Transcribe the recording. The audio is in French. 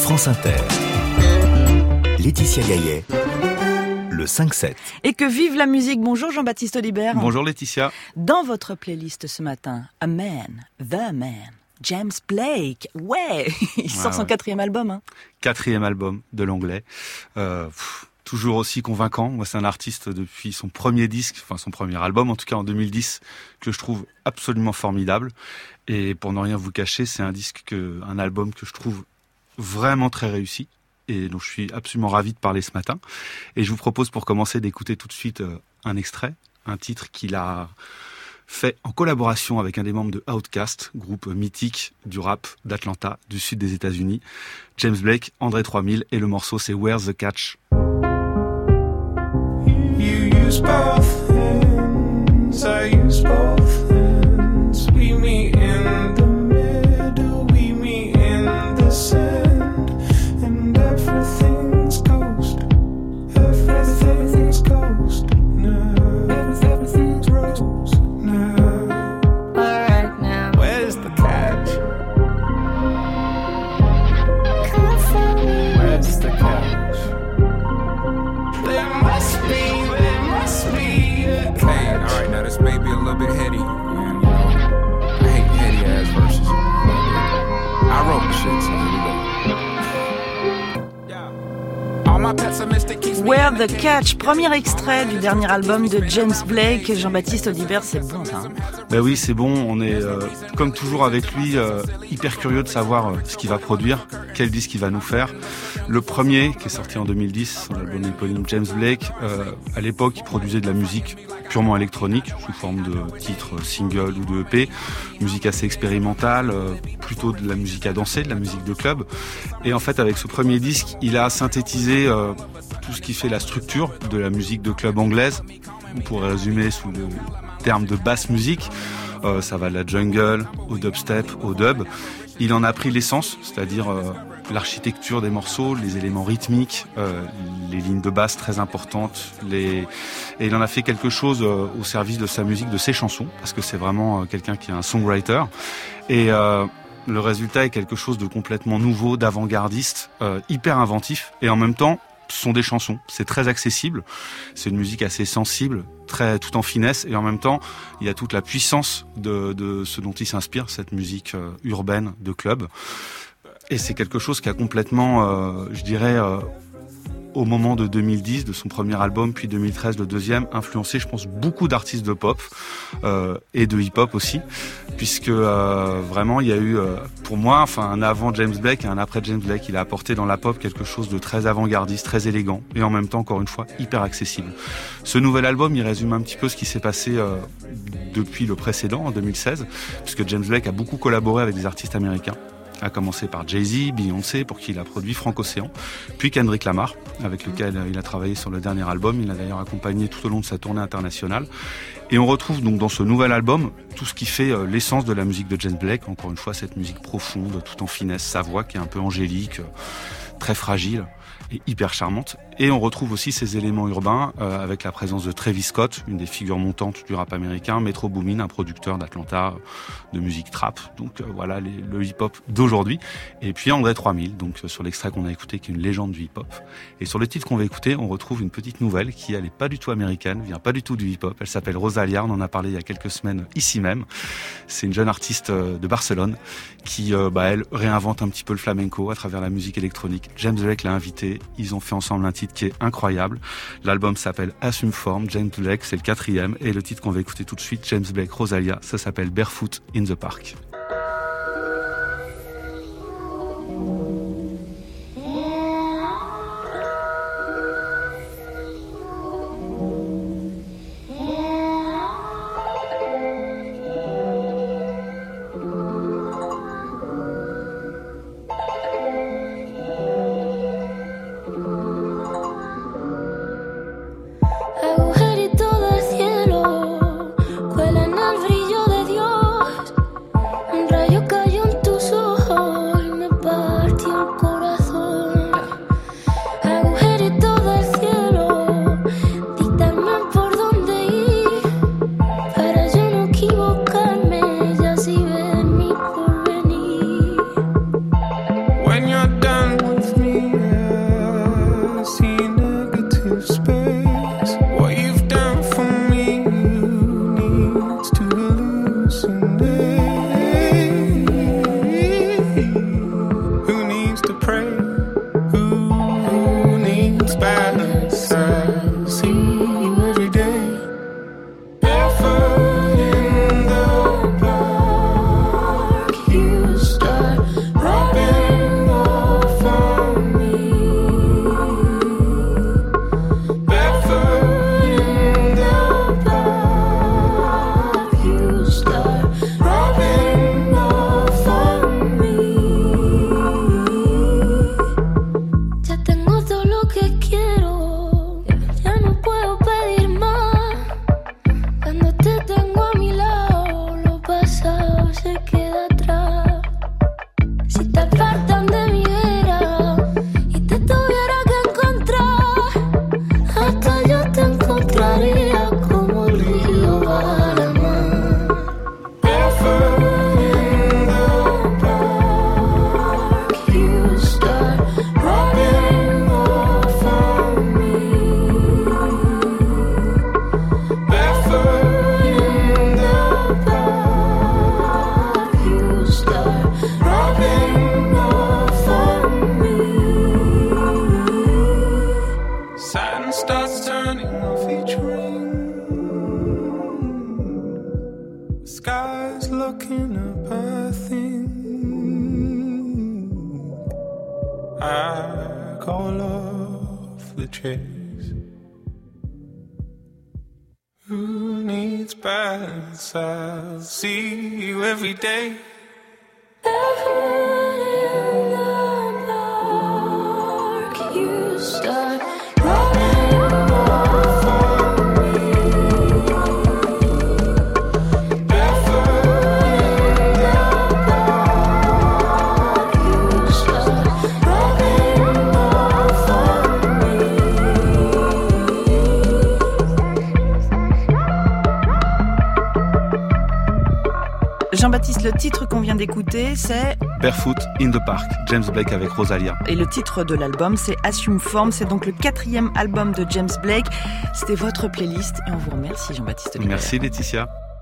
France Inter. Laetitia Gaillet, le 5-7. Et que vive la musique. Bonjour Jean-Baptiste Audibert. Bonjour Laetitia. Dans votre playlist ce matin, A Man, The Man, James Blake. Ouais, il sort son 4e album. Hein. 4e album de l'anglais. Toujours aussi convaincant. Moi, c'est un artiste depuis son premier disque, enfin son premier album, en tout cas en 2010, que je trouve absolument formidable. Et pour ne rien vous cacher, c'est un album que je trouve vraiment très réussi. Et dont je suis absolument ravi de parler ce matin. Et je vous propose pour commencer d'écouter tout de suite un extrait, un titre qu'il a fait en collaboration avec un des membres de Outkast, groupe mythique du rap d'Atlanta, du sud des États-Unis, James Blake, André 3000, et le morceau c'est Where's the Catch. You use both hands, I use both hands. We meet in the middle, we meet in the sand, and everything's ghost. Everything's ghost now. Everything's rose now. Alright now. Where's the catch? Come for me. Where's the catch? There must be a catch. Hey, alright, now this may be a little bit heady, and you know, I hate heady ass verses. I wrote the shit, so here we go. All my pessimistic keeps me Where in the the Catch, premier extrait du dernier album de James Blake. Jean-Baptiste Audibert, c'est bon ça. Hein. Ben oui, c'est bon. On est, comme toujours avec lui, hyper curieux de savoir ce qu'il va produire, quel disque il va nous faire. Le premier, qui est sorti en 2010, son album éponyme James Blake, à l'époque, il produisait de la musique purement électronique, sous forme de titres single ou de EP, musique assez expérimentale, plutôt de la musique à danser, de la musique de club. Et en fait, avec ce premier disque, il a synthétisé tout ce qui fait la structure de la musique de club anglaise. On pourrait résumer sous le terme de basse musique. Ça va de la jungle au dubstep, au dub. Il en a pris l'essence, c'est-à-dire l'architecture des morceaux, les éléments rythmiques, les lignes de basse très importantes. Et il en a fait quelque chose au service de sa musique, de ses chansons, parce que c'est vraiment quelqu'un qui est un songwriter. Et le résultat est quelque chose de complètement nouveau, d'avant-gardiste, hyper inventif, et en même temps, ce sont des chansons. C'est très accessible. C'est une musique assez sensible, tout en finesse, et en même temps, il y a toute la puissance de ce dont il s'inspire, cette musique urbaine de club. Et c'est quelque chose qui a complètement, je dirais, au moment de 2010, de son premier album, puis 2013, le deuxième, influencé, je pense, beaucoup d'artistes de pop et de hip-hop aussi, puisque vraiment, il y a eu, pour moi, un avant James Blake et un après James Blake. Il a apporté dans la pop quelque chose de très avant-gardiste, très élégant, et en même temps, encore une fois, hyper accessible. Ce nouvel album, il résume un petit peu ce qui s'est passé depuis le précédent, en 2016, puisque James Blake a beaucoup collaboré avec des artistes américains, à commencer par Jay-Z, Beyoncé, pour qui il a produit Frank-Océan, puis Kendrick Lamar, avec lequel il a travaillé sur le dernier album. Il l'a d'ailleurs accompagné tout au long de sa tournée internationale. Et on retrouve donc dans ce nouvel album tout ce qui fait l'essence de la musique de James Blake. Encore une fois, cette musique profonde, tout en finesse, sa voix qui est un peu angélique, très fragile et hyper charmante. Et on retrouve aussi ces éléments urbains avec la présence de Travis Scott, une des figures montantes du rap américain, Metro Boomin, un producteur d'Atlanta de musique trap. Donc voilà le hip-hop d'aujourd'hui. Et puis André 3000, donc sur l'extrait qu'on a écouté, qui est une légende du hip-hop. Et sur le titre qu'on va écouter, on retrouve une petite nouvelle qui, elle, est pas du tout américaine, vient pas du tout du hip-hop. Elle s'appelle Rosalia, on en a parlé il y a quelques semaines ici même. C'est une jeune artiste de Barcelone qui, elle, réinvente un petit peu le flamenco à travers la musique électronique. James Blake l'a invité, ils ont fait ensemble un titre qui est incroyable. L'album s'appelle Assume Form, James Blake, c'est le 4e, et le titre qu'on va écouter tout de suite, James Blake, Rosalia, ça s'appelle Barefoot in the Park. Agujerito del cielo, cuelan al brillo de Dios. start rubbing off on me. Barefoot in the park, you start rubbing off on me. Ya tengo todo lo que quiero, ya no puedo pedir más. Cuando te tengo a mi lado, lo pasado se queda atrás. Si te apartan de mi era y te tuviera que encontrar, hasta yo te encontraría como el río va la mar. Barefoot in the park, you start rubbing off on me. Barefoot in the park, you start rubbing off on me. Saturn starts turning off each ring. The sky's looking up, I think. I call off the chase. Who needs balance? I'll see you every day. Barefoot in the park, you start rubbing off on me. Barefoot in the park, you start rubbing off on me. Jean-Baptiste, le titre qu'on vient d'écouter, c'est... Barefoot in the Park, James Blake avec Rosalia. Et le titre de l'album, c'est Assume Form. C'est donc le 4e album de James Blake. C'était votre playlist et on vous remercie, Jean-Baptiste. Merci Laetitia.